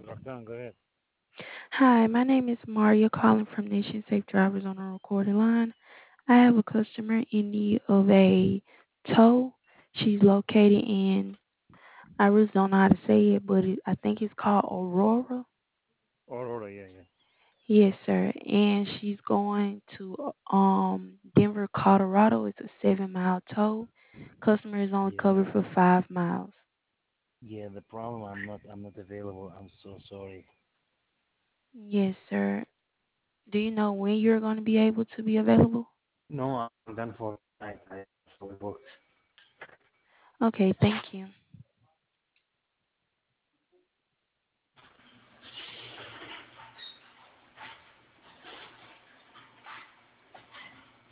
Good afternoon. Go ahead. Hi, my name is Maria calling from Nation Safe Drivers on a recorded line. I have a customer in need of a tow. She's located in, I really don't know how to say it, but I think it's called Aurora. Aurora, yeah, yeah. Yes, sir. And she's going to Denver, Colorado. It's a 7 mile tow. Customer is only covered Yeah, for 5 miles. yeah. The problem, I'm not available. I'm so sorry. Yes, sir. Do you know when you're going to be able to be available? No, I'm done for tonight. I fully booked. Okay, thank you.